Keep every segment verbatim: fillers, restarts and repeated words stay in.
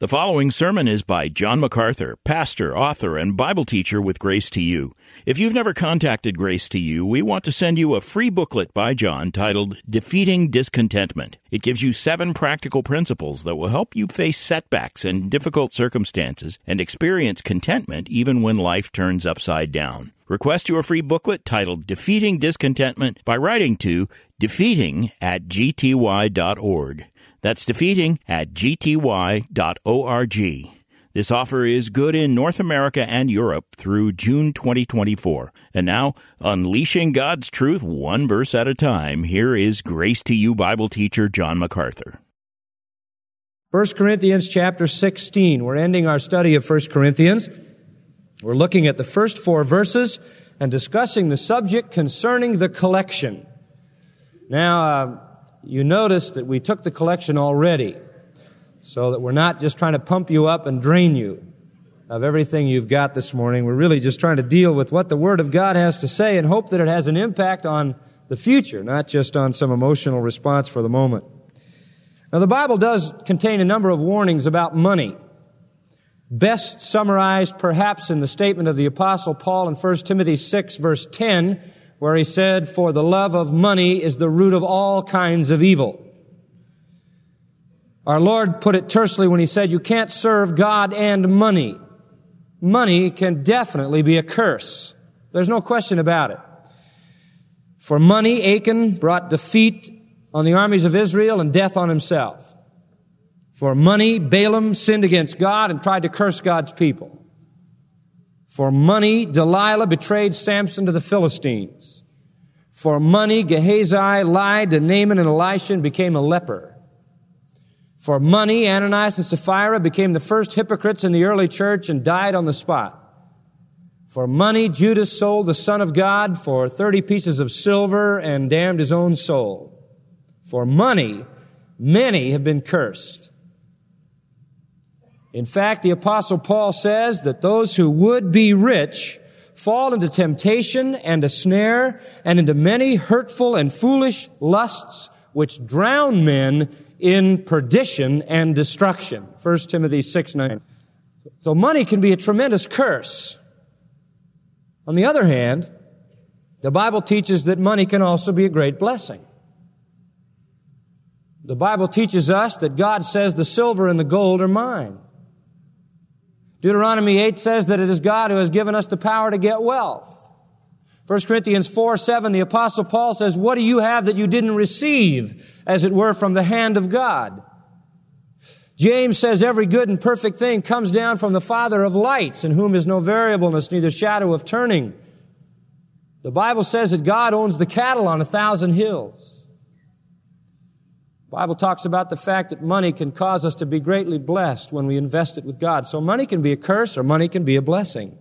The following sermon is by John MacArthur, pastor, author, and Bible teacher with Grace to You. If you've never contacted Grace to You, we want to send you a free booklet by John titled Defeating Discontentment. It gives you seven practical principles that will help you face setbacks and difficult circumstances and experience contentment even when life turns upside down. Request your free booklet titled Defeating Discontentment by writing to defeating at g t y dot org. That's defeating at g t y dot org. This offer is good in North America and Europe through June twenty twenty-four. And now, unleashing God's truth one verse at a time, here is Grace to You Bible teacher John MacArthur. First Corinthians chapter sixteen. We're ending our study of First Corinthians. We're looking at the first four verses and discussing the subject concerning the collection. Now, uh, you notice that we took the collection already, so that we're not just trying to pump you up and drain you of everything you've got this morning. We're really just trying to deal with what the Word of God has to say and hope that it has an impact on the future, not just on some emotional response for the moment. Now, the Bible does contain a number of warnings about money, best summarized perhaps in the statement of the Apostle Paul in First Timothy six, verse ten, where he said, "For the love of money is the root of all kinds of evil." Our Lord put it tersely when he said, you can't serve God and money. Money can definitely be a curse. There's no question about it. For money, Achan brought defeat on the armies of Israel and death on himself. For money, Balaam sinned against God and tried to curse God's people. For money, Delilah betrayed Samson to the Philistines. For money, Gehazi lied to Naaman and Elisha and became a leper. For money, Ananias and Sapphira became the first hypocrites in the early church and died on the spot. For money, Judas sold the Son of God for thirty pieces of silver and damned his own soul. For money, many have been cursed. In fact, the Apostle Paul says that those who would be rich fall into temptation and a snare and into many hurtful and foolish lusts which drown men in perdition and destruction. First Timothy six nine. So money can be a tremendous curse. On the other hand, the Bible teaches that money can also be a great blessing. The Bible teaches us that God says the silver and the gold are mine. Deuteronomy eight says that it is God who has given us the power to get wealth. First Corinthians four seven, the Apostle Paul says, what do you have that you didn't receive, as it were, from the hand of God? James says every good and perfect thing comes down from the Father of lights, in whom is no variableness, neither shadow of turning. The Bible says that God owns the cattle on a thousand hills. The Bible talks about the fact that money can cause us to be greatly blessed when we invest it with God. So money can be a curse or money can be a blessing.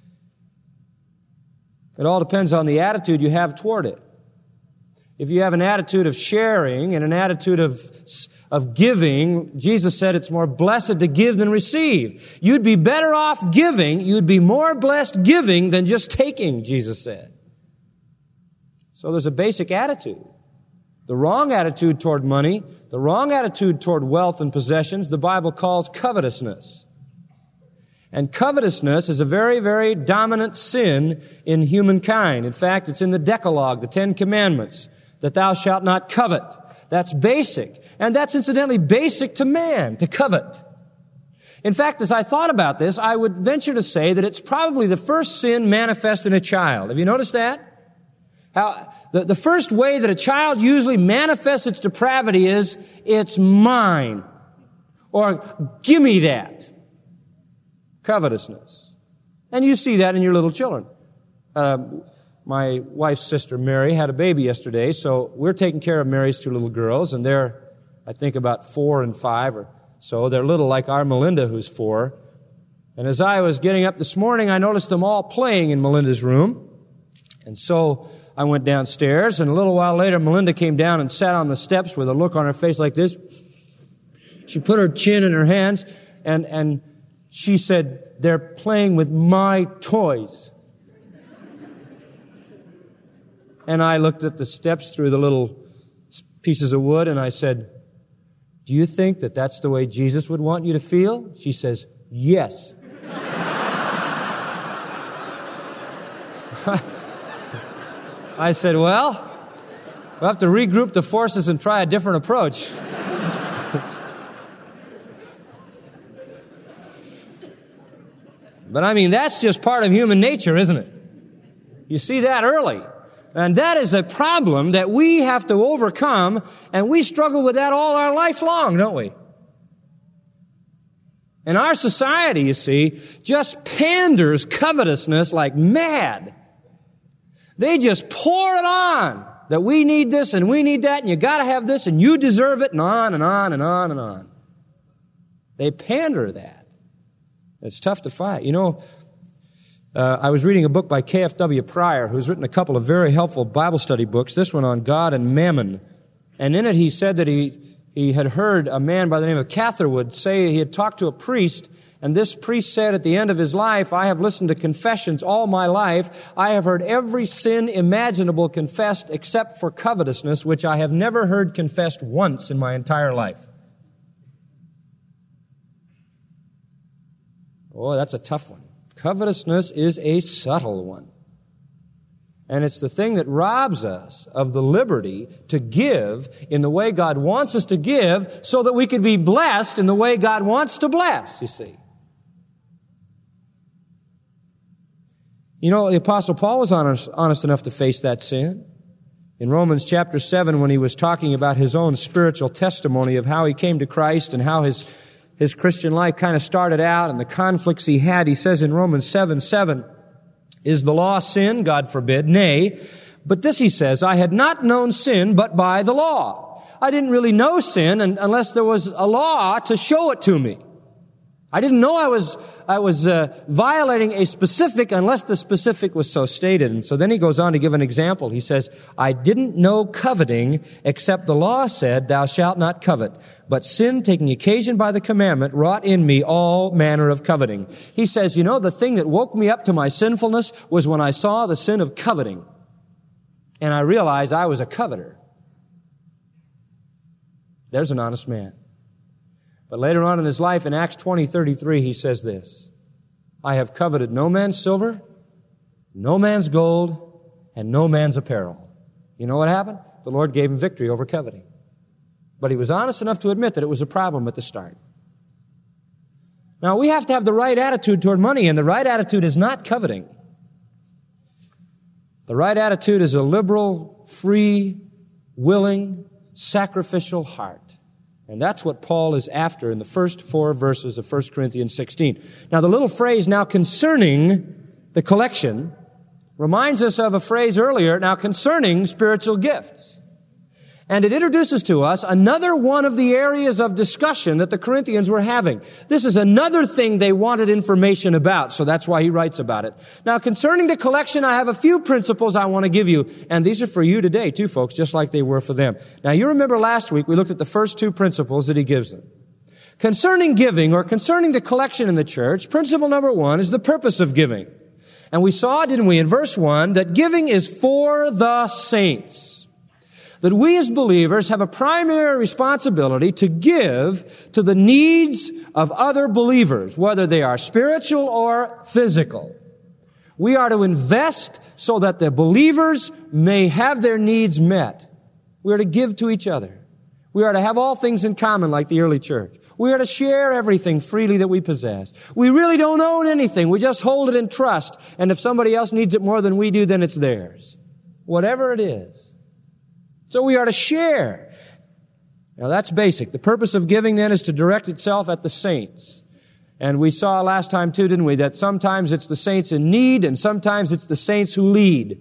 It all depends on the attitude you have toward it. If you have an attitude of sharing and an attitude of, of giving, Jesus said it's more blessed to give than receive. You'd be better off giving, you'd be more blessed giving than just taking, Jesus said. So there's a basic attitude. The wrong attitude toward money, the wrong attitude toward wealth and possessions, the Bible calls covetousness. And covetousness is a very, very dominant sin in humankind. In fact, it's in the Decalogue, the Ten Commandments, that thou shalt not covet. That's basic. And that's incidentally basic to man, to covet. In fact, as I thought about this, I would venture to say that it's probably the first sin manifest in a child. Have you noticed that? How, the, the first way that a child usually manifests its depravity is, it's mine. Or, give me that. Covetousness. And you see that in your little children. Uh, my wife's sister, Mary, had a baby yesterday, so we're taking care of Mary's two little girls, and they're, I think, about four and five or so. They're little like our Melinda, who's four. And as I was getting up this morning, I noticed them all playing in Melinda's room. And so I went downstairs, and a little while later, Melinda came down and sat on the steps with a look on her face like this. She put her chin in her hands, and, and she said, they're playing with my toys. And I looked at the steps through the little pieces of wood, and I said, Do you think that that's the way Jesus would want you to feel? She says, yes. I said, well, we'll have to regroup the forces and try a different approach. But I mean, that's just part of human nature, isn't it? You see that early. And that is a problem that we have to overcome, and we struggle with that all our life long, don't we? And our society, you see, just panders covetousness like mad. They just pour it on that we need this and we need that and you got to have this and you deserve it and on and on and on and on. They pander that. It's tough to fight. You know, uh, I was reading a book by K F W Pryor, who's written a couple of very helpful Bible study books, this one on God and Mammon. And in it he said that he, he had heard a man by the name of Catherwood say he had talked to a priest, and this priest said at the end of his life, I have listened to confessions all my life. I have heard every sin imaginable confessed except for covetousness, which I have never heard confessed once in my entire life. Oh, that's a tough one. Covetousness is a subtle one. And it's the thing that robs us of the liberty to give in the way God wants us to give so that we can be blessed in the way God wants to bless, you see. You know, the Apostle Paul was honest, honest enough to face that sin. In Romans chapter seven, when he was talking about his own spiritual testimony of how he came to Christ and how his, his Christian life kind of started out and the conflicts he had, he says in Romans seven seven, is the law sin? God forbid. Nay. But this he says, I had not known sin but by the law. I didn't really know sin unless there was a law to show it to me. I didn't know I was, I was uh, violating a specific unless the specific was so stated. And so then he goes on to give an example. He says, I didn't know coveting except the law said, thou shalt not covet. But sin, taking occasion by the commandment, wrought in me all manner of coveting. He says, you know, the thing that woke me up to my sinfulness was when I saw the sin of coveting. And I realized I was a coveter. There's an honest man. But later on in his life, in Acts twenty thirty-three, he says this, I have coveted no man's silver, no man's gold, and no man's apparel. You know what happened? The Lord gave him victory over coveting. But he was honest enough to admit that it was a problem at the start. Now, we have to have the right attitude toward money, and the right attitude is not coveting. The right attitude is a liberal, free, willing, sacrificial heart. And that's what Paul is after in the first four verses of First Corinthians sixteen. Now, the little phrase, now concerning the collection, reminds us of a phrase earlier, now concerning spiritual gifts. And it introduces to us another one of the areas of discussion that the Corinthians were having. This is another thing they wanted information about, so that's why he writes about it. Now, concerning the collection, I have a few principles I want to give you, and these are for you today, too, folks, just like they were for them. Now, you remember last week we looked at the first two principles that he gives them. Concerning giving, or concerning the collection in the church, principle number one is the purpose of giving. And we saw, didn't we, in verse one, that giving is for the saints. That we as believers have a primary responsibility to give to the needs of other believers, whether they are spiritual or physical. We are to invest so that the believers may have their needs met. We are to give to each other. We are to have all things in common like the early church. We are to share everything freely that we possess. We really don't own anything. We just hold it in trust. And if somebody else needs it more than we do, then it's theirs. Whatever it is. So we are to share. Now that's basic. The purpose of giving then is to direct itself at the saints. And we saw last time too, didn't we, that sometimes it's the saints in need and sometimes it's the saints who lead.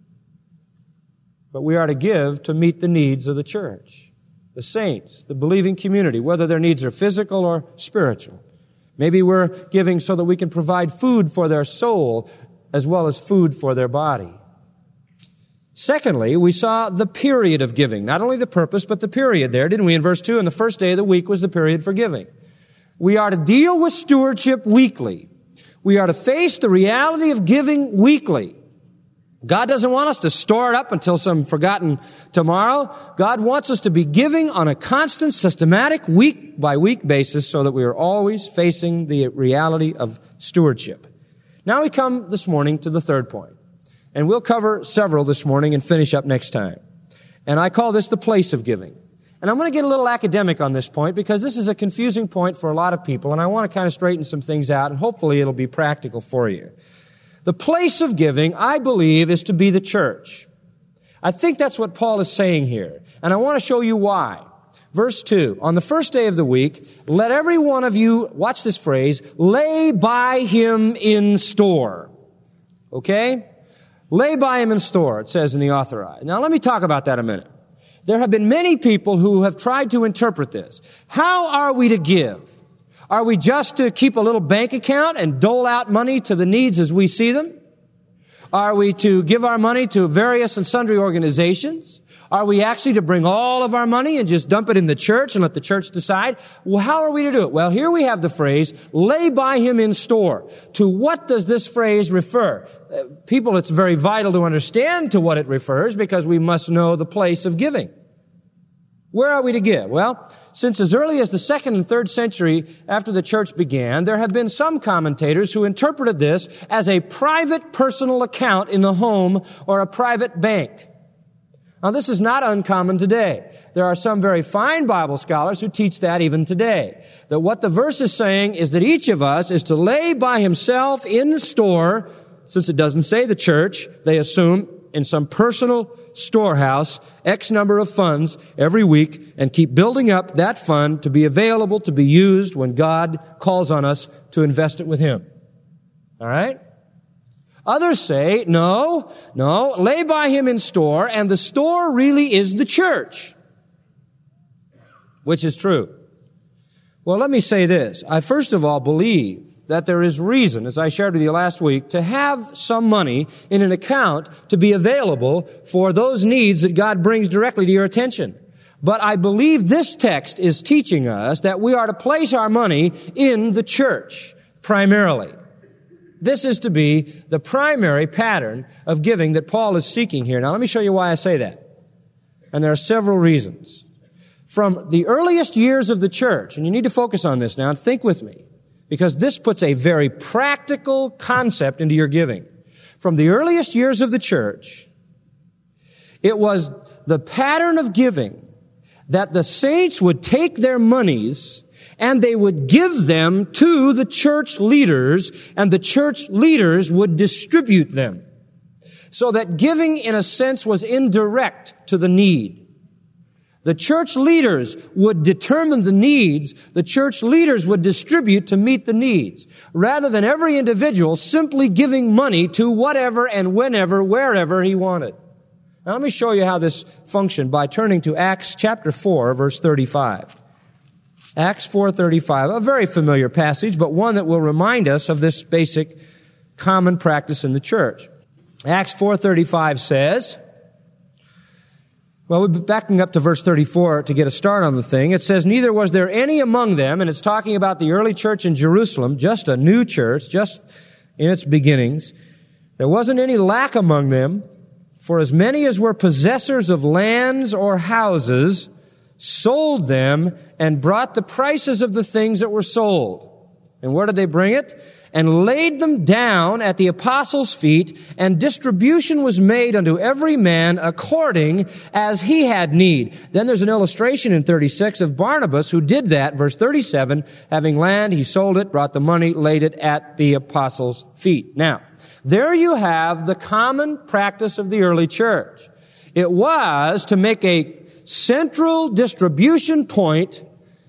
But we are to give to meet the needs of the church, the saints, the believing community, whether their needs are physical or spiritual. Maybe we're giving so that we can provide food for their soul as well as food for their body. Secondly, we saw the period of giving. Not only the purpose, but the period there, didn't we? In verse two, and the first day of the week was the period for giving. We are to deal with stewardship weekly. We are to face the reality of giving weekly. God doesn't want us to store it up until some forgotten tomorrow. God wants us to be giving on a constant, systematic, week-by-week basis so that we are always facing the reality of stewardship. Now we come this morning to the third point. And we'll cover several this morning and finish up next time. And I call this the place of giving. And I'm going to get a little academic on this point because this is a confusing point for a lot of people, and I want to kind of straighten some things out, and hopefully it'll be practical for you. The place of giving, I believe, is to be the church. I think that's what Paul is saying here, and I want to show you why. Verse two, on the first day of the week, let every one of you, watch this phrase, lay by him in store. Okay? Lay by him in store, it says in the Authorized. Now let me talk about that a minute. There have been many people who have tried to interpret this. How are we to give? Are we just to keep a little bank account and dole out money to the needs as we see them? Are we to give our money to various and sundry organizations? Are we actually to bring all of our money and just dump it in the church and let the church decide? Well, how are we to do it? Well, here we have the phrase, lay by him in store. To what does this phrase refer? Uh, people, it's very vital to understand to what it refers because we must know the place of giving. Where are we to give? Well, since as early as the second and third century after the church began, there have been some commentators who interpreted this as a private personal account in the home or a private bank. Now, this is not uncommon today. There are some very fine Bible scholars who teach that even today. That what the verse is saying is that each of us is to lay by himself in store, since it doesn't say the church, they assume in some personal storehouse, X number of funds every week, and keep building up that fund to be available to be used when God calls on us to invest it with him. All right? Others say, no, no, lay by him in store, and the store really is the church. Which is true. Well, let me say this. I first of all believe that there is reason, as I shared with you last week, to have some money in an account to be available for those needs that God brings directly to your attention. But I believe this text is teaching us that we are to place our money in the church, primarily. This is to be the primary pattern of giving that Paul is seeking here. Now, let me show you why I say that. And there are several reasons. From the earliest years of the church, and you need to focus on this now and think with me, because this puts a very practical concept into your giving. From the earliest years of the church, it was the pattern of giving that the saints would take their monies and they would give them to the church leaders, and the church leaders would distribute them. So that giving, in a sense, was indirect to the need. The church leaders would determine the needs. The church leaders would distribute to meet the needs, rather than every individual simply giving money to whatever and whenever, wherever he wanted. Now let me show you how this functioned by turning to Acts chapter four, verse thirty-five. Acts four thirty-five, a very familiar passage, but one that will remind us of this basic common practice in the church. Acts four thirty-five says, well, we'll be backing up to verse thirty-four to get a start on the thing. It says, neither was there any among them, and it's talking about the early church in Jerusalem, just a new church, just in its beginnings. There wasn't any lack among them, for as many as were possessors of lands or houses sold them and brought the prices of the things that were sold. And where did they bring it? And laid them down at the apostles' feet, and distribution was made unto every man according as he had need. Then there's an illustration in thirty-six of Barnabas who did that. Verse thirty-seven, having land, he sold it, brought the money, laid it at the apostles' feet. Now, there you have the common practice of the early church. It was to make a central distribution point,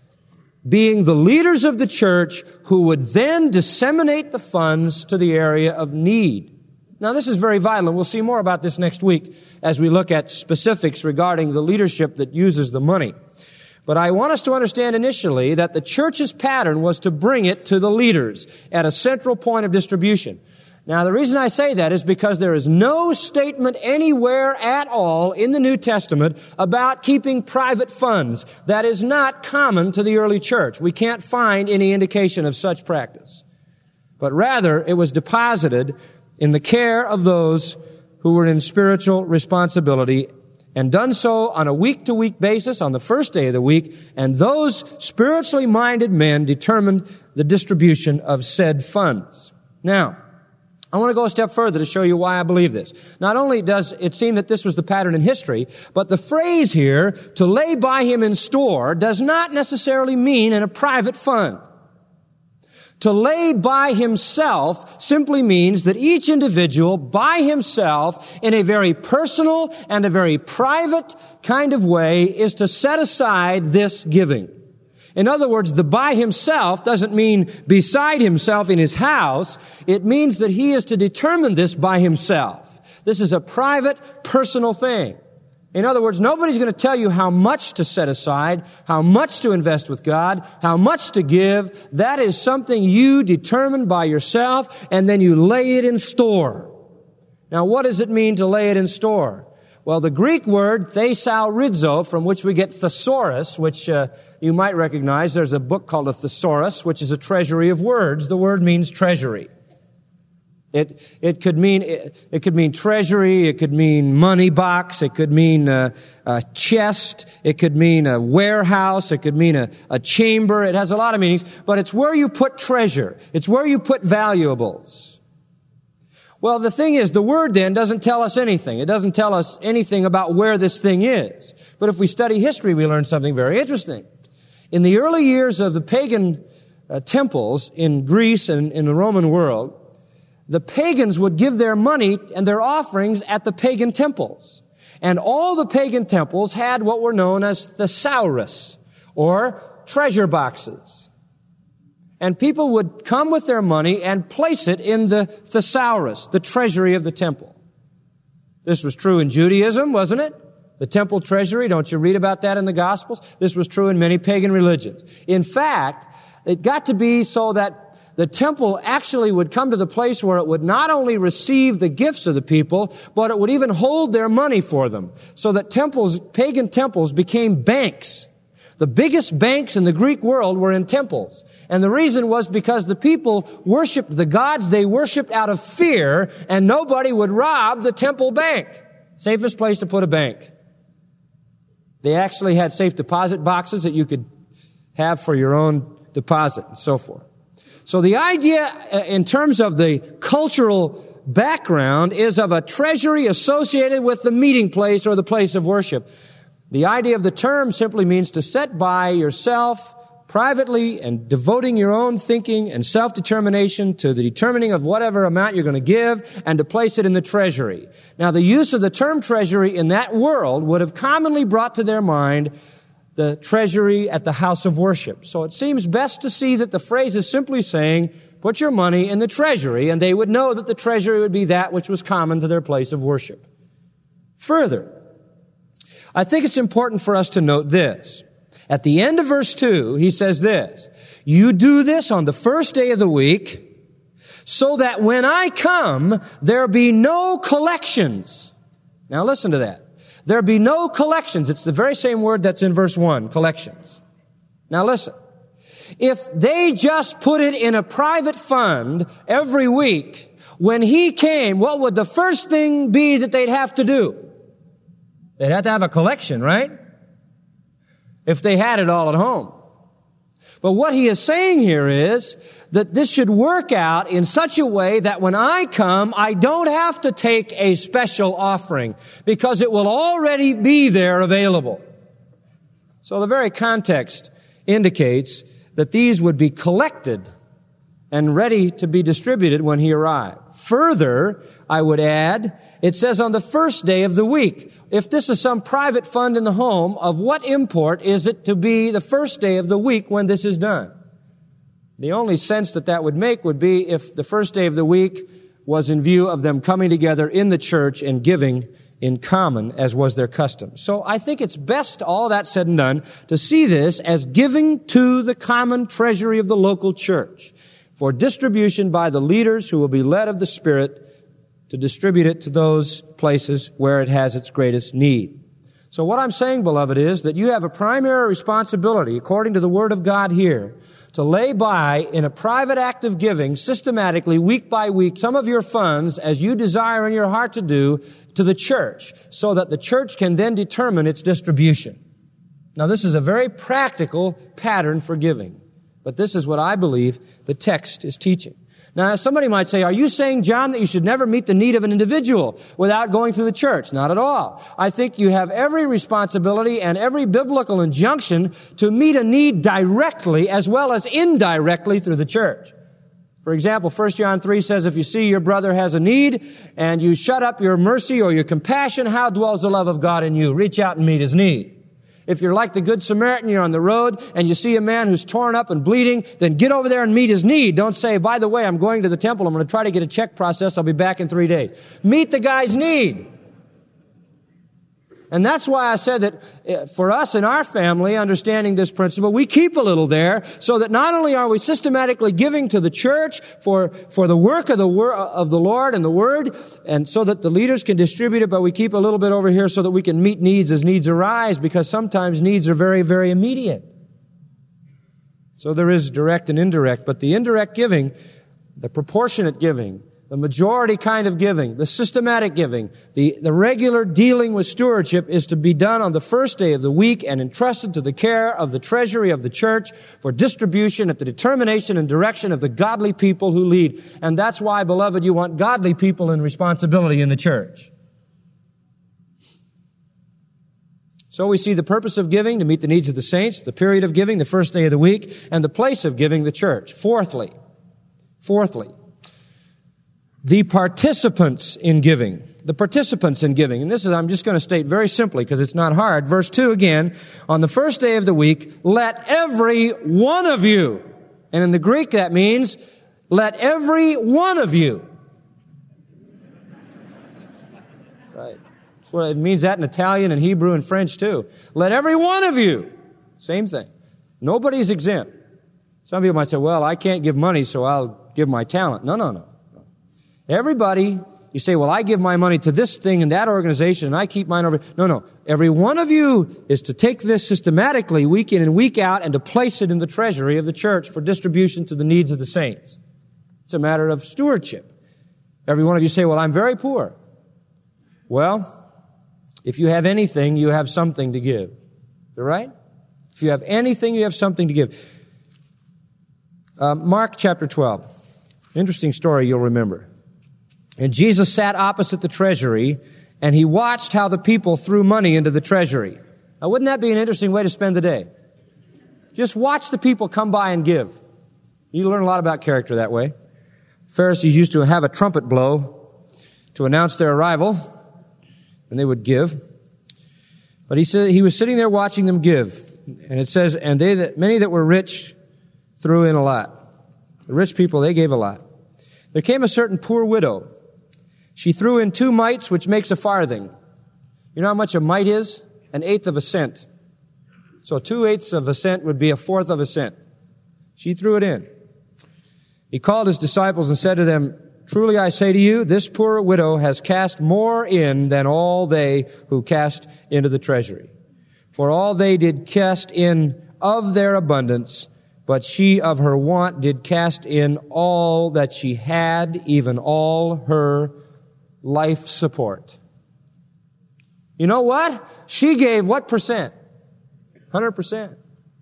being the leaders of the church who would then disseminate the funds to the area of need. Now, this is very vital, and we'll see more about this next week as we look at specifics regarding the leadership that uses the money. But I want us to understand initially that the church's pattern was to bring it to the leaders at a central point of distribution. Now, the reason I say that is because there is no statement anywhere at all in the New Testament about keeping private funds. That is not common to the early church. We can't find any indication of such practice. But rather, it was deposited in the care of those who were in spiritual responsibility, and done so on a week-to-week basis on the first day of the week, and those spiritually minded men determined the distribution of said funds. Now, I want to go a step further to show you why I believe this. Not only does it seem that this was the pattern in history, but the phrase here, to lay by him in store, does not necessarily mean in a private fund. To lay by himself simply means that each individual by himself in a very personal and a very private kind of way is to set aside this giving. In other words, the by himself doesn't mean beside himself in his house. It means that he is to determine this by himself. This is a private, personal thing. In other words, nobody's going to tell you how much to set aside, how much to invest with God, how much to give. That is something you determine by yourself, and then you lay it in store. Now, what does it mean to lay it in store? Well, the Greek word thesaurizo, from which we get thesaurus, which uh, you might recognize. There's a book called a thesaurus, which is a treasury of words. The word means treasury. It, it could mean, it, it could mean treasury, it could mean money box, it could mean a, a chest, it could mean a warehouse, it could mean a, a chamber. It has a lot of meanings, but it's where you put treasure. It's where you put valuables. Well, the thing is, the word then doesn't tell us anything. It doesn't tell us anything about where this thing is. But if we study history, we learn something very interesting. In the early years of the pagan uh, temples in Greece and in the Roman world, the pagans would give their money and their offerings at the pagan temples. And all the pagan temples had what were known as thesaurus, or treasure boxes. And people would come with their money and place it in the thesaurus, the treasury of the temple. This was true in Judaism, wasn't it? The temple treasury, don't you read about that in the Gospels? This was true in many pagan religions. In fact, it got to be so that the temple actually would come to the place where it would not only receive the gifts of the people, but it would even hold their money for them. So that temples, pagan temples became banks. The biggest banks in the Greek world were in temples. And the reason was because the people worshiped the gods they worshiped out of fear, and nobody would rob the temple bank. Safest place to put a bank. They actually had safe deposit boxes that you could have for your own deposit and so forth. So the idea in terms of the cultural background is of a treasury associated with the meeting place or the place of worship. The idea of the term simply means to set by yourself privately and devoting your own thinking and self-determination to the determining of whatever amount you're going to give and to place it in the treasury. Now, the use of the term treasury in that world would have commonly brought to their mind the treasury at the house of worship. So it seems best to see that the phrase is simply saying, put your money in the treasury, and they would know that the treasury would be that which was common to their place of worship. Further, I think it's important for us to note this. At the end of verse two, he says this, you do this on the first day of the week, so that when I come, there be no collections. Now listen to that. There be no collections. It's the very same word that's in verse one, collections. Now listen. If they just put it in a private fund every week, when he came, what would the first thing be that they'd have to do? They'd have to have a collection, right? If they had it all at home. But what he is saying here is that this should work out in such a way that when I come, I don't have to take a special offering because it will already be there available. So the very context indicates that these would be collected and ready to be distributed when he arrived. Further, I would add, it says on the first day of the week. If this is some private fund in the home, of what import is it to be the first day of the week when this is done? The only sense that that would make would be if the first day of the week was in view of them coming together in the church and giving in common, as was their custom. So I think it's best, all that said and done, to see this as giving to the common treasury of the local church for distribution by the leaders who will be led of the Spirit to distribute it to those places where it has its greatest need. So what I'm saying, beloved, is that you have a primary responsibility, according to the Word of God here, to lay by in a private act of giving, systematically, week by week, some of your funds, as you desire in your heart to do, to the church, so that the church can then determine its distribution. Now, this is a very practical pattern for giving, but this is what I believe the text is teaching. Now, somebody might say, are you saying, John, that you should never meet the need of an individual without going through the church? Not at all. I think you have every responsibility and every biblical injunction to meet a need directly as well as indirectly through the church. For example, First John three says, if you see your brother has a need and you shut up your mercy or your compassion, how dwells the love of God in you? Reach out and meet his need. If you're like the Good Samaritan, you're on the road and you see a man who's torn up and bleeding, then get over there and meet his need. Don't say, by the way, I'm going to the temple. I'm going to try to get a check processed. I'll be back in three days. Meet the guy's need. And that's why I said that for us in our family, understanding this principle, we keep a little there so that not only are we systematically giving to the church for, for the work of the wor- of the Lord and the Word, and so that the leaders can distribute it, but we keep a little bit over here so that we can meet needs as needs arise, because sometimes needs are very, very immediate. So there is direct and indirect, but the indirect giving, the proportionate giving, the majority kind of giving, the systematic giving, the, the regular dealing with stewardship is to be done on the first day of the week and entrusted to the care of the treasury of the church for distribution at the determination and direction of the godly people who lead. And that's why, beloved, you want godly people in responsibility in the church. So we see the purpose of giving to meet the needs of the saints, the period of giving, the first day of the week, and the place of giving, the church. Fourthly, fourthly, the participants in giving. The participants in giving. And this is, I'm just going to state very simply because it's not hard. Verse two again, on the first day of the week, let every one of you, and in the Greek that means, let every one of you. Right. That's what it means that in Italian and Hebrew and French too. Let every one of you. Same thing. Nobody's exempt. Some people might say, well, I can't give money, so I'll give my talent. No, no, no. Everybody, you say, well, I give my money to this thing and that organization and I keep mine over. No, no. Every one of you is to take this systematically week in and week out and to place it in the treasury of the church for distribution to the needs of the saints. It's a matter of stewardship. Every one of you say, well, I'm very poor. Well, if you have anything, you have something to give. Is that right? If you have anything, you have something to give. Uh, Mark chapter twelve. Interesting story you'll remember. And Jesus sat opposite the treasury, and he watched how the people threw money into the treasury. Now, wouldn't that be an interesting way to spend the day? Just watch the people come by and give. You learn a lot about character that way. Pharisees used to have a trumpet blow to announce their arrival, and they would give. But he said he was sitting there watching them give. And it says, and they that many that were rich threw in a lot. The rich people, they gave a lot. There came a certain poor widow. She threw in two mites, which makes a farthing. You know how much a mite is? An eighth of a cent. So two eighths of a cent would be a fourth of a cent. She threw it in. He called his disciples and said to them, truly I say to you, this poor widow has cast more in than all they who cast into the treasury. For all they did cast in of their abundance, but she of her want did cast in all that she had, even all her life support. You know what? She gave what percent? one hundred percent.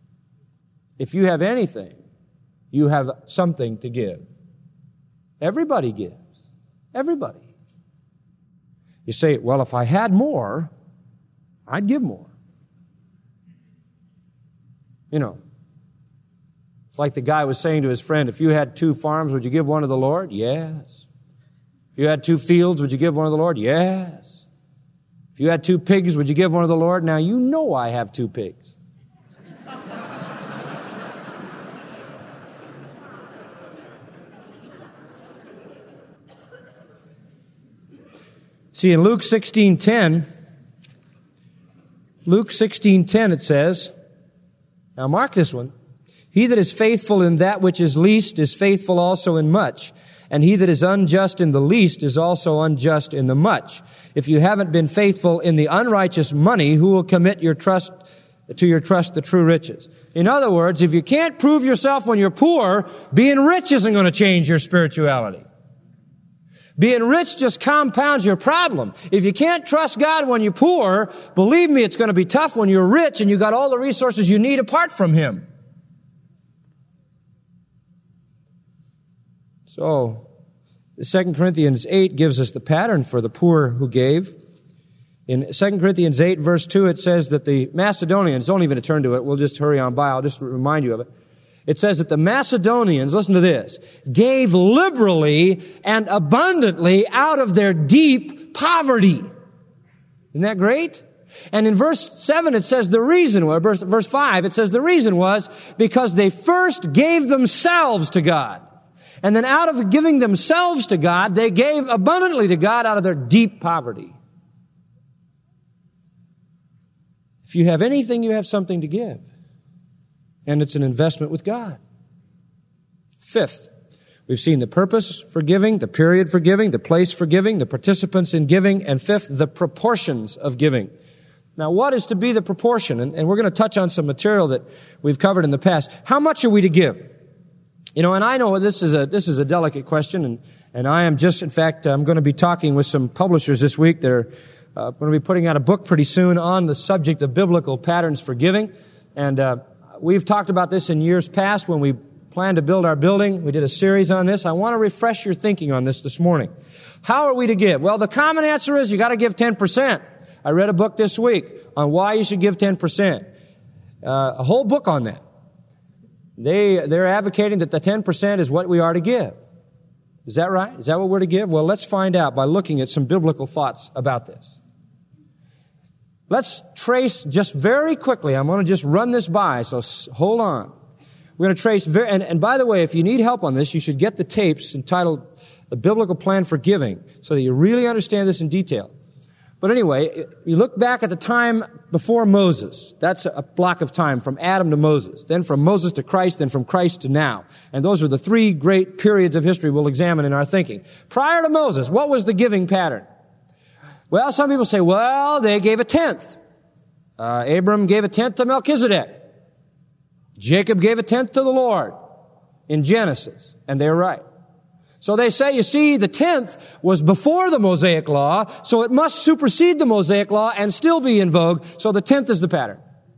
If you have anything, you have something to give. Everybody gives. Everybody. You say, well, if I had more, I'd give more. You know, it's like the guy was saying to his friend, if you had two farms, would you give one to the Lord? Yes. If you had two fields, would you give one to the Lord? Yes. If you had two pigs, would you give one to the Lord? Now, you know I have two pigs. See, in Luke sixteen ten, Luke sixteen ten it says, now mark this one, he that is faithful in that which is least is faithful also in much. And he that is unjust in the least is also unjust in the much. If you haven't been faithful in the unrighteous money, who will commit your trust to your trust the true riches? In other words, if you can't prove yourself when you're poor, being rich isn't going to change your spirituality. Being rich just compounds your problem. If you can't trust God when you're poor, believe me, it's going to be tough when you're rich and you got all the resources you need apart from Him. So, Second Corinthians eight gives us the pattern for the poor who gave. In Second Corinthians eight, verse two, it says that the Macedonians, don't even turn to it, we'll just hurry on by, I'll just remind you of it. It says that the Macedonians, listen to this, gave liberally and abundantly out of their deep poverty. Isn't that great? And in verse seven, it says the reason, or verse, verse five, it says the reason was because they first gave themselves to God. And then out of giving themselves to God, they gave abundantly to God out of their deep poverty. If you have anything, you have something to give. And it's an investment with God. Fifth, we've seen the purpose for giving, the period for giving, the place for giving, the participants in giving, and fifth, the proportions of giving. Now, what is to be the proportion? And, and we're going to touch on some material that we've covered in the past. How much are we to give? You know, and I know this is a this is a delicate question, and, and I am just, in fact, I'm going to be talking with some publishers this week. They're uh, going to be putting out a book pretty soon on the subject of biblical patterns for giving. And uh, we've talked about this in years past when we planned to build our building. We did a series on this. I want to refresh your thinking on this this morning. How are we to give? Well, the common answer is you got to give ten percent. I read a book this week on why you should give ten percent. Uh, a whole book on that. They, they're advocating that the ten percent is what we are to give. Is that right? Is that what we're to give? Well, let's find out by looking at some biblical thoughts about this. Let's trace just very quickly. I'm going to just run this by, so hold on. We're going to trace very, and, and by the way, if you need help on this, you should get the tapes entitled The Biblical Plan for Giving so that you really understand this in detail. But anyway, you look back at the time before Moses. That's a block of time from Adam to Moses. Then from Moses to Christ, then from Christ to now. And those are the three great periods of history we'll examine in our thinking. Prior to Moses, what was the giving pattern? Well, some people say, well, they gave a tenth. Uh, Abram gave a tenth to Melchizedek. Jacob gave a tenth to the Lord in Genesis. And they're right. So they say, you see, the tenth was before the Mosaic Law, so it must supersede the Mosaic Law and still be in vogue, so the tenth is the pattern.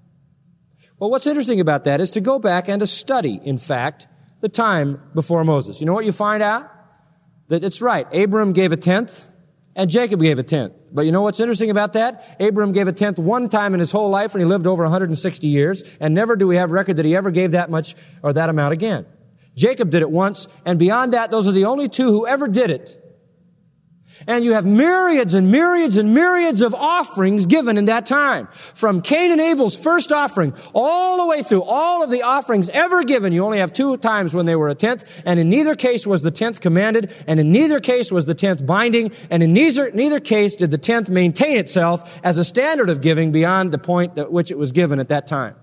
Well, what's interesting about that is to go back and to study, in fact, the time before Moses. You know what you find out? That it's right. Abram gave a tenth, and Jacob gave a tenth. But you know what's interesting about that? Abram gave a tenth one time in his whole life, and he lived over one hundred sixty years, and never do we have record that he ever gave that much or that amount again. Jacob did it once, and beyond that, those are the only two who ever did it. And you have myriads and myriads and myriads of offerings given in that time. From Cain and Abel's first offering, all the way through all of the offerings ever given, you only have two times when they were a tenth, and in neither case was the tenth commanded, and in neither case was the tenth binding, and in neither, neither case did the tenth maintain itself as a standard of giving beyond the point at which it was given at that time.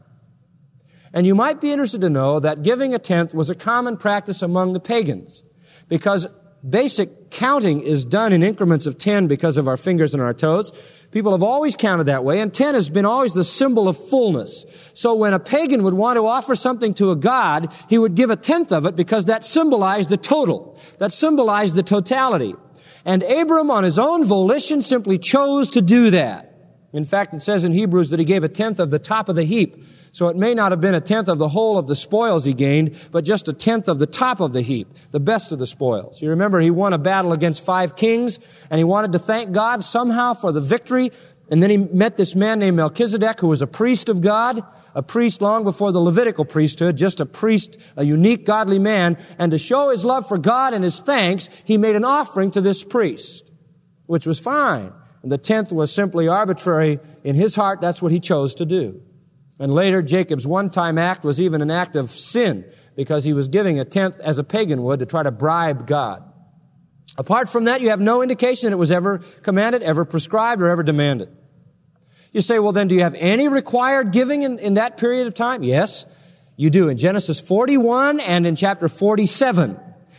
And you might be interested to know that giving a tenth was a common practice among the pagans, because basic counting is done in increments of ten because of our fingers and our toes. People have always counted that way, and ten has been always the symbol of fullness. So when a pagan would want to offer something to a god, he would give a tenth of it because that symbolized the total. That symbolized the totality. And Abram, on his own volition, simply chose to do that. In fact, it says in Hebrews that he gave a tenth of the top of the heap. So it may not have been a tenth of the whole of the spoils he gained, but just a tenth of the top of the heap, the best of the spoils. You remember he won a battle against five kings, and he wanted to thank God somehow for the victory. And then he met this man named Melchizedek, who was a priest of God, a priest long before the Levitical priesthood, just a priest, a unique godly man. And to show his love for God and his thanks, he made an offering to this priest, which was fine. And the tenth was simply arbitrary. In his heart, that's what he chose to do. And later, Jacob's one-time act was even an act of sin because he was giving a tenth as a pagan would to try to bribe God. Apart from that, you have no indication that it was ever commanded, ever prescribed, or ever demanded. You say, well, then do you have any required giving in, in that period of time? Yes, you do. In Genesis forty-one and in chapter forty-seven.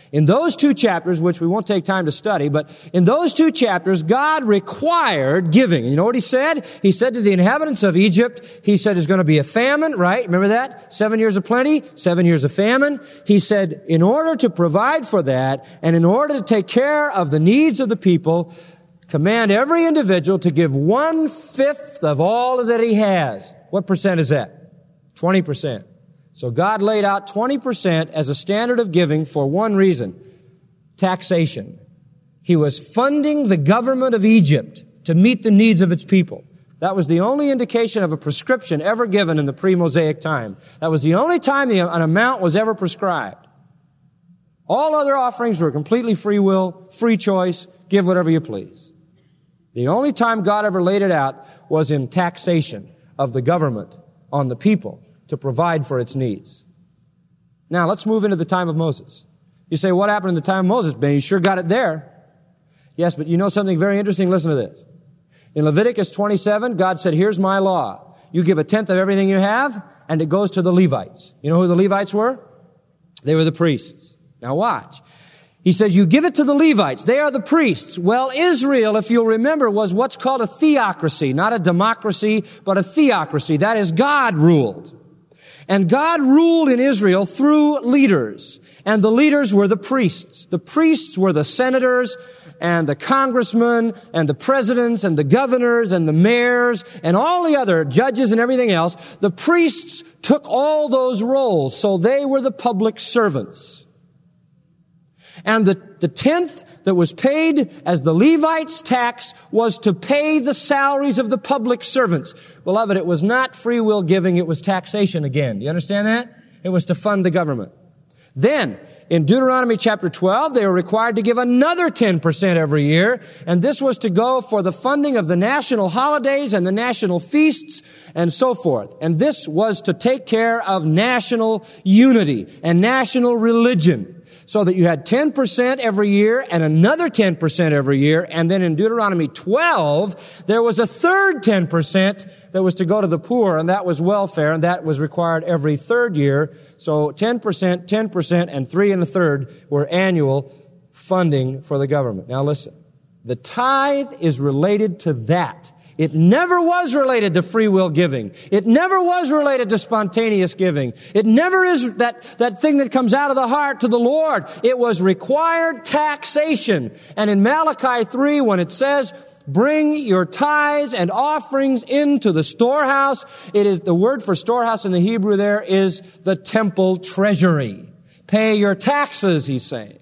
In those two chapters, which we won't take time to study, but in those two chapters, God required giving. And you know what he said? He said to the inhabitants of Egypt, he said there's going to be a famine, right? Remember that? Seven years of plenty, seven years of famine. He said, in order to provide for that, and in order to take care of the needs of the people, command every individual to give one-fifth of all that he has. What percent is that? twenty percent. So God laid out twenty percent as a standard of giving for one reason: taxation. He was funding the government of Egypt to meet the needs of its people. That was the only indication of a prescription ever given in the pre-Mosaic time. That was the only time the, an amount was ever prescribed. All other offerings were completely free will, free choice, give whatever you please. The only time God ever laid it out was in taxation of the government on the people to provide for its needs. Now, let's move into the time of Moses. You say, what happened in the time of Moses? Ben, you sure got it there. Yes, but you know something very interesting? Listen to this. In Leviticus twenty-seven, God said, here's my law. You give a tenth of everything you have, and it goes to the Levites. You know who the Levites were? They were the priests. Now watch. He says, you give it to the Levites. They are the priests. Well, Israel, if you'll remember, was what's called a theocracy, not a democracy, but a theocracy. That is, God ruled. And God ruled in Israel through leaders. And the leaders were the priests. The priests were the senators and the congressmen and the presidents and the governors and the mayors and all the other judges and everything else. The priests took all those roles, so they were the public servants. And the, the tenth that was paid as the Levites' tax was to pay the salaries of the public servants. Beloved, it was not free will giving, it was taxation again. Do you understand that? It was to fund the government. Then, in Deuteronomy chapter twelve, they were required to give another ten percent every year, and this was to go for the funding of the national holidays and the national feasts and so forth. And this was to take care of national unity and national religion. So that you had ten percent every year and another ten percent every year. And then in Deuteronomy twelve, there was a third ten percent that was to go to the poor, and that was welfare, and that was required every third year. So ten percent, ten percent, and three and a third were annual funding for the government. Now listen, the tithe is related to that. It never was related to free will giving. It never was related to spontaneous giving. It never is that, that thing that comes out of the heart to the Lord. It was required taxation. And in Malachi three, when it says, bring your tithes and offerings into the storehouse, it is, the word for storehouse in the Hebrew there is the temple treasury. Pay your taxes, he's saying.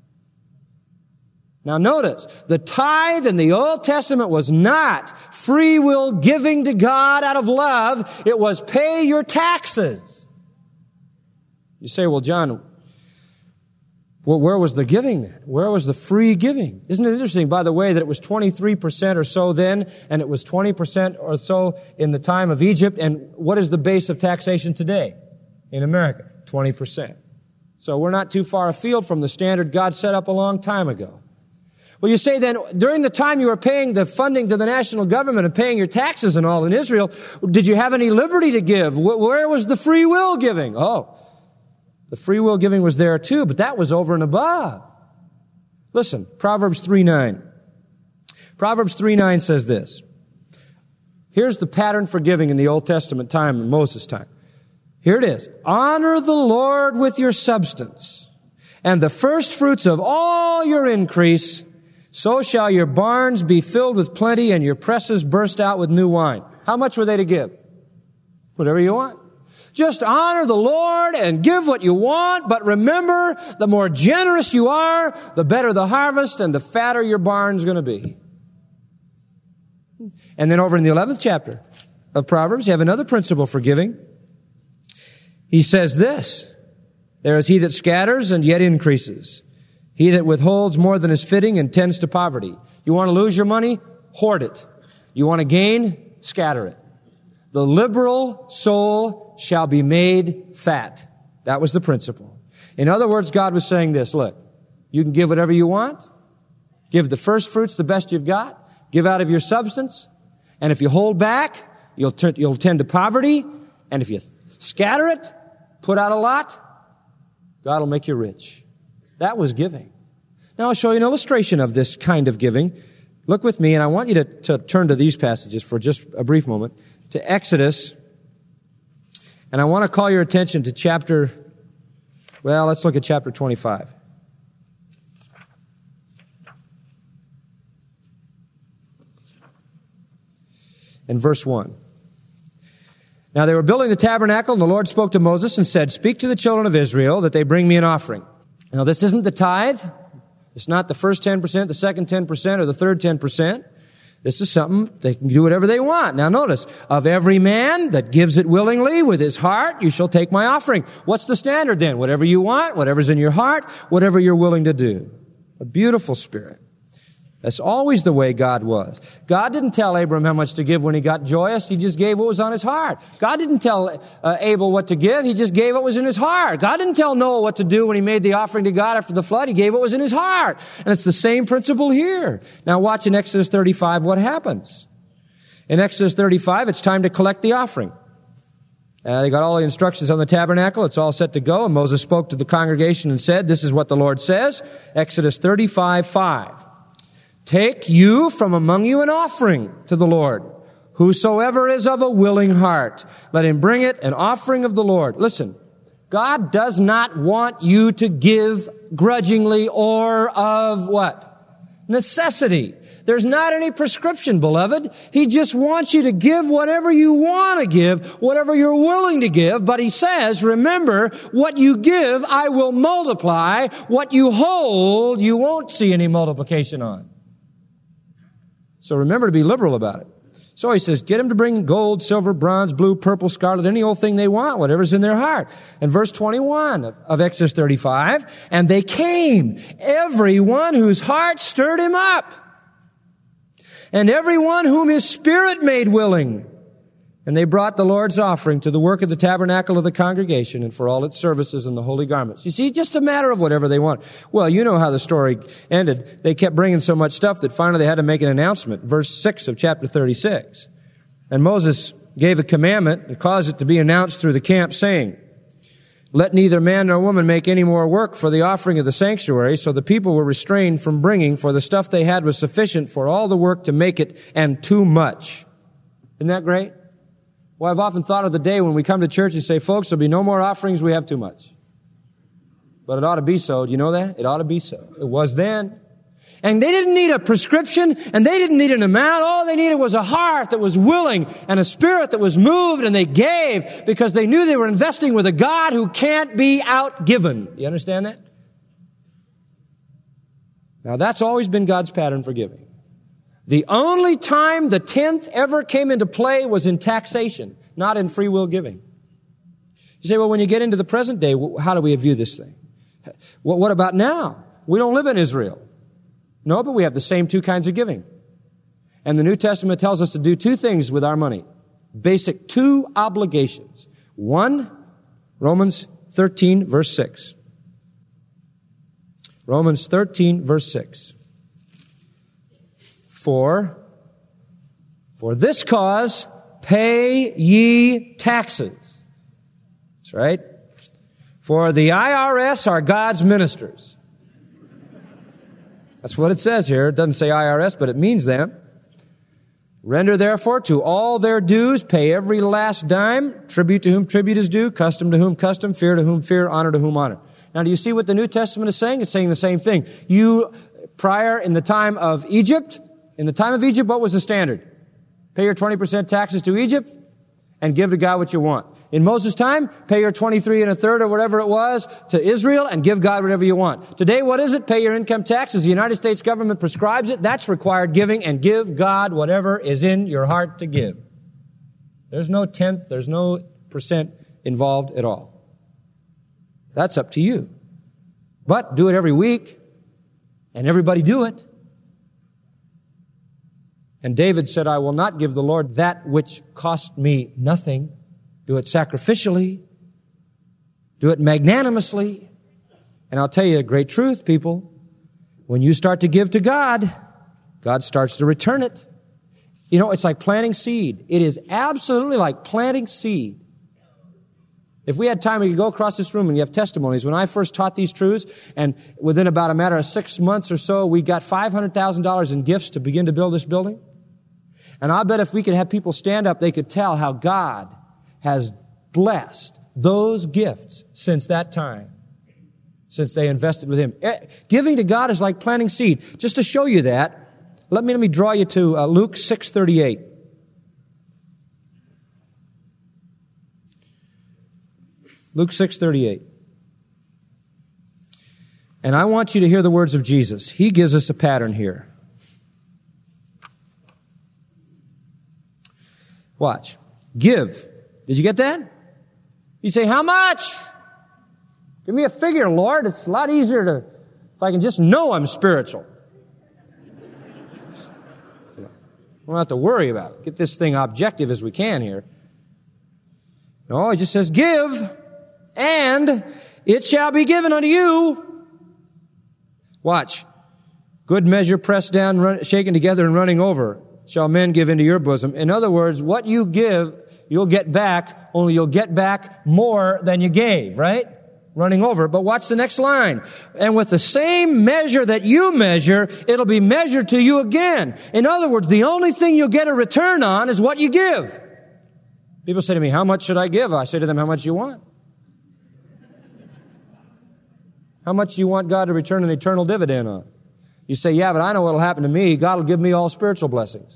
Now notice, the tithe in the Old Testament was not free will giving to God out of love. It was pay your taxes. You say, well, John, well, where was the giving then? Where was the free giving? Isn't it interesting, by the way, that it was twenty-three percent or so then, and it was twenty percent or so in the time of Egypt, and what is the base of taxation today in America? twenty percent. So we're not too far afield from the standard God set up a long time ago. Well, you say then, during the time you were paying the funding to the national government and paying your taxes and all in Israel, did you have any liberty to give? Where was the free will giving? Oh, the free will giving was there too, but that was over and above. Listen, Proverbs three nine. Proverbs three nine says this. Here's the pattern for giving in the Old Testament time, in Moses' time. Here it is. Honor the Lord with your substance, and the first fruits of all your increase. So shall your barns be filled with plenty and your presses burst out with new wine. How much were they to give? Whatever you want. Just honor the Lord and give what you want, but remember, the more generous you are, the better the harvest and the fatter your barn's going to be. And then over in the eleventh chapter of Proverbs, you have another principle for giving. He says this, there is he that scatters and yet increases. He that withholds more than is fitting and tends to poverty. You want to lose your money? Hoard it. You want to gain? Scatter it. The liberal soul shall be made fat. That was the principle. In other words, God was saying this, look, you can give whatever you want. Give the first fruits the best you've got. Give out of your substance. And if you hold back, you'll, t- you'll tend to poverty. And if you scatter it, put out a lot, God will make you rich. That was giving. Now I'll show you an illustration of this kind of giving. Look with me, and I want you to, to turn to these passages for just a brief moment, to Exodus. And I want to call your attention to chapter, well, let's look at chapter twenty-five. And verse one. Now they were building the tabernacle, and the Lord spoke to Moses and said, "Speak to the children of Israel that they bring me an offering." Now this isn't the tithe. It's not the first ten percent, the second ten percent, or the third ten percent. This is something they can do whatever they want. Now notice, of every man that gives it willingly with his heart, you shall take my offering. What's the standard then? Whatever you want, whatever's in your heart, whatever you're willing to do. A beautiful spirit. That's always the way God was. God didn't tell Abram how much to give when he got joyous. He just gave what was on his heart. God didn't tell uh, Abel what to give. He just gave what was in his heart. God didn't tell Noah what to do when he made the offering to God after the flood. He gave what was in his heart. And it's the same principle here. Now watch in Exodus thirty-five what happens. In Exodus thirty-five, it's time to collect the offering. Uh, they got all the instructions on the tabernacle. It's all set to go. And Moses spoke to the congregation and said, "This is what the Lord says." Exodus thirty-five five. "Take you from among you an offering to the Lord. Whosoever is of a willing heart, let him bring it, an offering of the Lord." Listen, God does not want you to give grudgingly or of what? Necessity. There's not any prescription, beloved. He just wants you to give whatever you want to give, whatever you're willing to give. But he says, remember, what you give, I will multiply. What you hold, you won't see any multiplication on. So remember to be liberal about it. So he says, get them to bring gold, silver, bronze, blue, purple, scarlet, any old thing they want, whatever's in their heart. And verse twenty-one of, of Exodus thirty-five, "And they came, everyone whose heart stirred him up, and everyone whom his spirit made willing. And they brought the Lord's offering to the work of the tabernacle of the congregation and for all its services and the holy garments." You see, just a matter of whatever they want. Well, you know how the story ended. They kept bringing so much stuff that finally they had to make an announcement. Verse six of chapter thirty-six. "And Moses gave a commandment and caused it to be announced through the camp, saying, Let neither man nor woman make any more work for the offering of the sanctuary. So the people were restrained from bringing, for the stuff they had was sufficient for all the work to make it, and too much." Isn't that great? Well, I've often thought of the day when we come to church and say, "Folks, there'll be no more offerings, we have too much." But it ought to be so. Do you know that? It ought to be so. It was then. And they didn't need a prescription, and they didn't need an amount. All they needed was a heart that was willing and a spirit that was moved, and they gave because they knew they were investing with a God who can't be outgiven. You understand that? Now, that's always been God's pattern for giving. The only time the tenth ever came into play was in taxation, not in free will giving. You say, well, when you get into the present day, how do we view this thing? Well, what about now? We don't live in Israel. No, but we have the same two kinds of giving. And the New Testament tells us to do two things with our money. Basic two obligations. One, Romans thirteen, verse six. Romans thirteen, verse six. For, for this cause pay ye taxes. That's right. For the I R S are God's ministers. That's what it says here. It doesn't say I R S, but it means them. Render therefore to all their dues, pay every last dime, tribute to whom tribute is due, custom to whom custom, fear to whom fear, honor to whom honor. Now, do you see what the New Testament is saying? It's saying the same thing. You, prior in the time of Egypt, in the time of Egypt, what was the standard? Pay your twenty percent taxes to Egypt and give to God what you want. In Moses' time, pay your twenty-three and a third or whatever it was to Israel and give God whatever you want. Today, what is it? Pay your income taxes. The United States government prescribes it. That's required giving, and give God whatever is in your heart to give. There's no tenth, there's no percent involved at all. That's up to you. But do it every week, and everybody do it. And David said, I will not give the Lord that which cost me nothing. Do it sacrificially. Do it magnanimously. And I'll tell you a great truth, people. When you start to give to God, God starts to return it. You know, it's like planting seed. It is absolutely like planting seed. If we had time, we could go across this room and you have testimonies. When I first taught these truths, and within about a matter of six months or so, we got five hundred thousand dollars in gifts to begin to build this building. And I bet if we could have people stand up, they could tell how God has blessed those gifts since that time, since they invested with Him. Giving to God is like planting seed. Just to show you that, let me, let me draw you to uh, Luke six thirty-eight. Luke six thirty-eight. And I want you to hear the words of Jesus. He gives us a pattern here. Watch. Give. Did you get that? You say, how much? Give me a figure, Lord. It's a lot easier to, if I can just know I'm spiritual. I don't have to worry about it. Get this thing objective as we can here. No, it just says, give, and it shall be given unto you. Watch. Good measure pressed down, run, shaken together, and running over shall men give into your bosom. In other words, what you give, you'll get back, only you'll get back more than you gave, right? Running over. But watch the next line. And with the same measure that you measure, it'll be measured to you again. In other words, the only thing you'll get a return on is what you give. People say to me, how much should I give? I say to them, how much you want? How much do you want God to return an eternal dividend on? You say, yeah, but I know what'll happen to me. God will give me all spiritual blessings.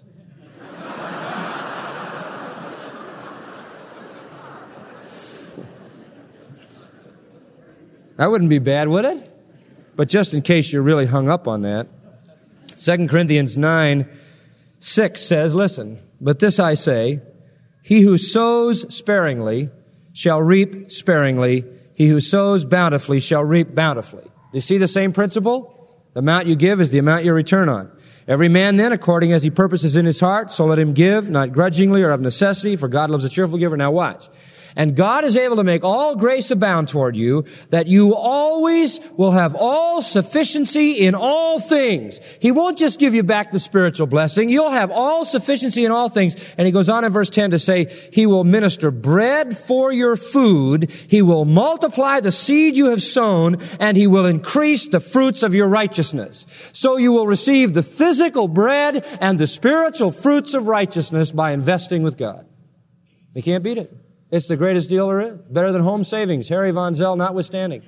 That wouldn't be bad, would it? But just in case you're really hung up on that, Second Corinthians nine six says, listen, but this I say, he who sows sparingly shall reap sparingly. He who sows bountifully shall reap bountifully. Do you see the same principle? The amount you give is the amount you return on. Every man then, according as he purposes in his heart, so let him give, not grudgingly or of necessity, for God loves a cheerful giver. Now watch. And God is able to make all grace abound toward you, that you always will have all sufficiency in all things. He won't just give you back the spiritual blessing. You'll have all sufficiency in all things. And he goes on in verse ten to say, he will minister bread for your food. He will multiply the seed you have sown, and he will increase the fruits of your righteousness. So you will receive the physical bread and the spiritual fruits of righteousness by investing with God. You can't beat it. It's the greatest deal there is. Better than home savings, Harry Von Zell notwithstanding.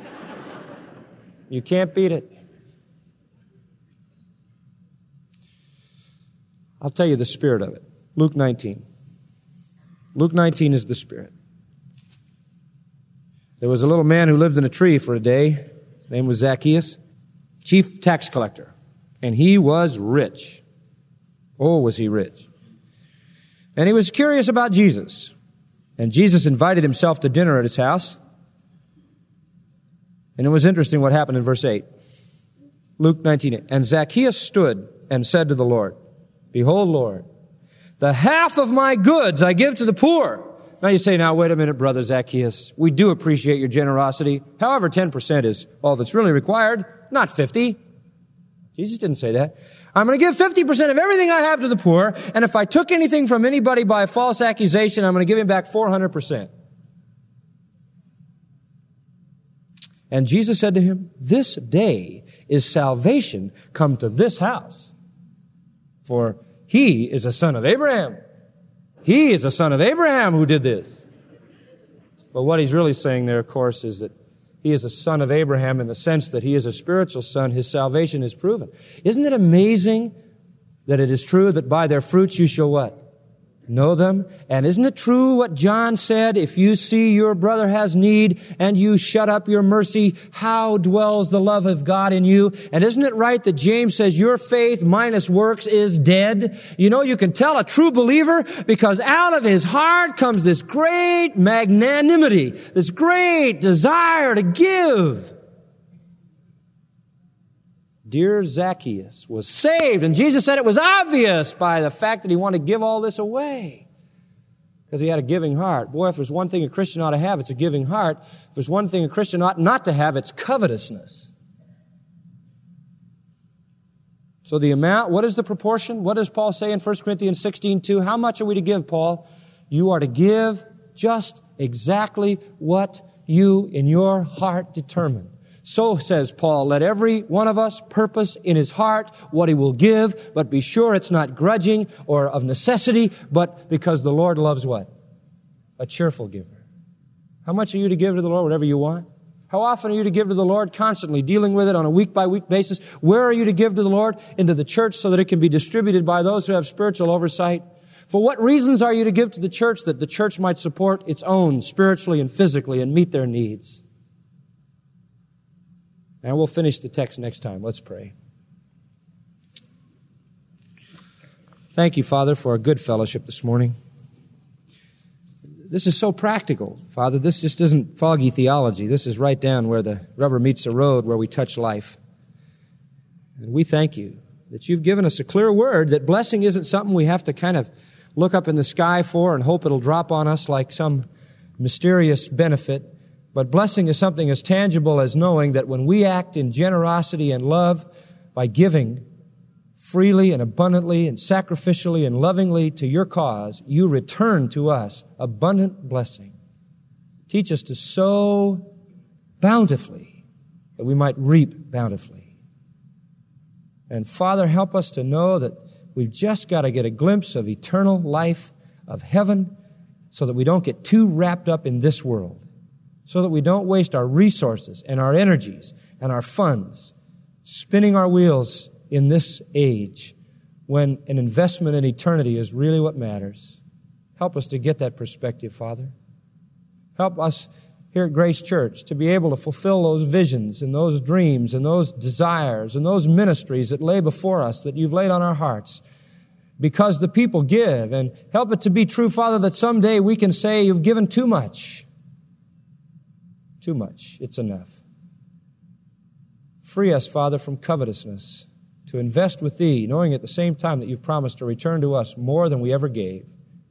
You can't beat it. I'll tell you the spirit of it. Luke nineteen. Luke nineteen is the spirit. There was a little man who lived in a tree for a day. His name was Zacchaeus, chief tax collector. And he was rich. Oh, was he rich. And he was curious about Jesus. And Jesus invited himself to dinner at his house. And it was interesting what happened in verse eight. Luke nineteen. And Zacchaeus stood and said to the Lord, behold, Lord, the half of my goods I give to the poor. Now you say, now wait a minute, brother Zacchaeus. We do appreciate your generosity. However, ten percent is all that's really required, not fifty. Jesus didn't say that. I'm going to give fifty percent of everything I have to the poor, and if I took anything from anybody by a false accusation, I'm going to give him back four hundred percent. And Jesus said to him, this day is salvation come to this house, for he is a son of Abraham. He is a son of Abraham who did this. But what he's really saying there, of course, is that he is a son of Abraham in the sense that he is a spiritual son. His salvation is proven. Isn't it amazing that it is true that by their fruits you shall what? Know them. And isn't it true what John said? If you see your brother has need and you shut up your mercy, how dwells the love of God in you? And isn't it right that James says your faith minus works is dead? You know, you can tell a true believer because out of his heart comes this great magnanimity, this great desire to give. Dear Zacchaeus was saved, and Jesus said it was obvious by the fact that he wanted to give all this away because he had a giving heart. Boy, if there's one thing a Christian ought to have, it's a giving heart. If there's one thing a Christian ought not to have, it's covetousness. So the amount, what is the proportion? What does Paul say in First Corinthians sixteen two? How much are we to give, Paul? You are to give just exactly what you in your heart determine. So, says Paul, let every one of us purpose in his heart what he will give, but be sure it's not grudging or of necessity, but because the Lord loves what? A cheerful giver. How much are you to give to the Lord? Whatever you want. How often are you to give to the Lord? Constantly, dealing with it on a week-by-week basis. Where are you to give to the Lord? Into the church so that it can be distributed by those who have spiritual oversight. For what reasons are you to give to the church? That the church might support its own spiritually and physically and meet their needs. And we'll finish the text next time. Let's pray. Thank you, Father, for a good fellowship this morning. This is so practical, Father. This just isn't foggy theology. This is right down where the rubber meets the road, where we touch life. And we thank you that you've given us a clear word that blessing isn't something we have to kind of look up in the sky for and hope it'll drop on us like some mysterious benefit. But blessing is something as tangible as knowing that when we act in generosity and love by giving freely and abundantly and sacrificially and lovingly to your cause, you return to us abundant blessing. Teach us to sow bountifully that we might reap bountifully. And Father, help us to know that we've just got to get a glimpse of eternal life, of heaven, so that we don't get too wrapped up in this world, so that we don't waste our resources and our energies and our funds spinning our wheels in this age when an investment in eternity is really what matters. Help us to get that perspective, Father. Help us here at Grace Church to be able to fulfill those visions and those dreams and those desires and those ministries that lay before us, that you've laid on our hearts, because the people give. And help it to be true, Father, that someday we can say, you've given too much. Too much. It's enough. Free us, Father, from covetousness, to invest with Thee, knowing at the same time that you've promised to return to us more than we ever gave.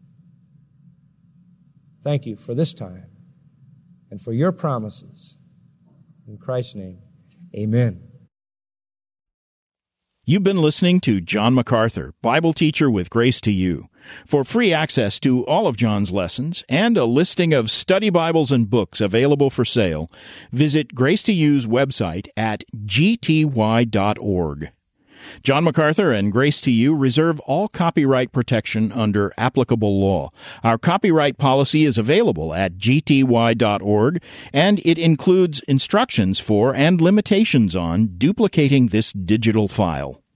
Thank you for this time and for your promises. In Christ's name, amen. You've been listening to John MacArthur, Bible teacher with Grace to You. For free access to all of John's lessons and a listing of study Bibles and books available for sale, visit Grace to You's website at g t y dot org. John MacArthur and Grace to You reserve all copyright protection under applicable law. Our copyright policy is available at g t y dot org, and it includes instructions for and limitations on duplicating this digital file.